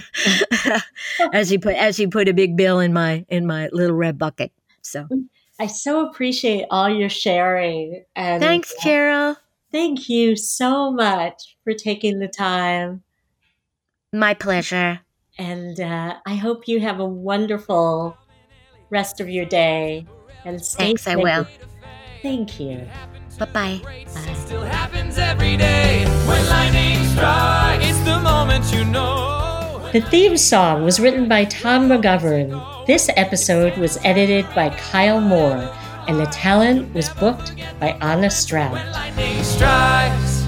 as he put, as he put a big bill in my, in my little red bucket. So I so appreciate all your sharing. And thanks, Cheryl. Thank you so much for taking the time. My pleasure. And uh, I hope you have a wonderful rest of your day. And stay Thanks, safe. I will. Thank you. Bye-bye. It still happens every day. When lightning strikes, it's the moment you know. The theme song was written by Tom McGovern. This episode was edited by Kyle Moore, and the talent was booked by Anna Stroud. Lightning strikes.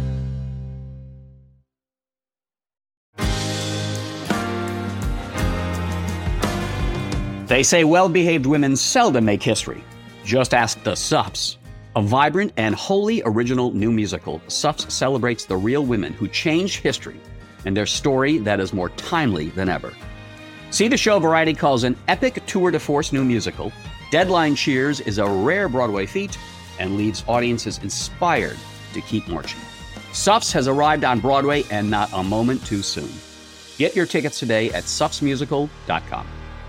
They say well-behaved women seldom make history. Just ask the Sups. A vibrant and wholly original new musical, Sups celebrates the real women who changed history and their story that is more timely than ever. See the show Variety calls an epic tour de force new musical. Deadline cheers is a rare Broadway feat and leaves audiences inspired to keep marching. Sups has arrived on Broadway and not a moment too soon. Get your tickets today at sups musical dot com.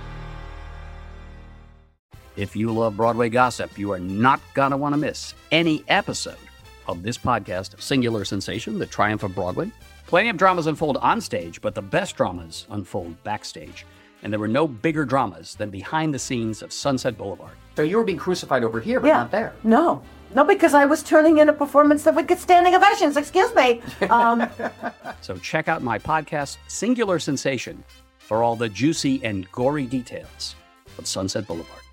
If you love Broadway gossip, you are not going to want to miss any episode of this podcast, Singular Sensation, The Triumph of Broadway. Plenty of dramas unfold on stage, but the best dramas unfold backstage. And there were no bigger dramas than behind the scenes of Sunset Boulevard. So you were being crucified over here, but yeah. not there. No. No, because I was turning in a performance that would get standing ovations. Excuse me. Um, so check out my podcast, Singular Sensation, for all the juicy and gory details of Sunset Boulevard.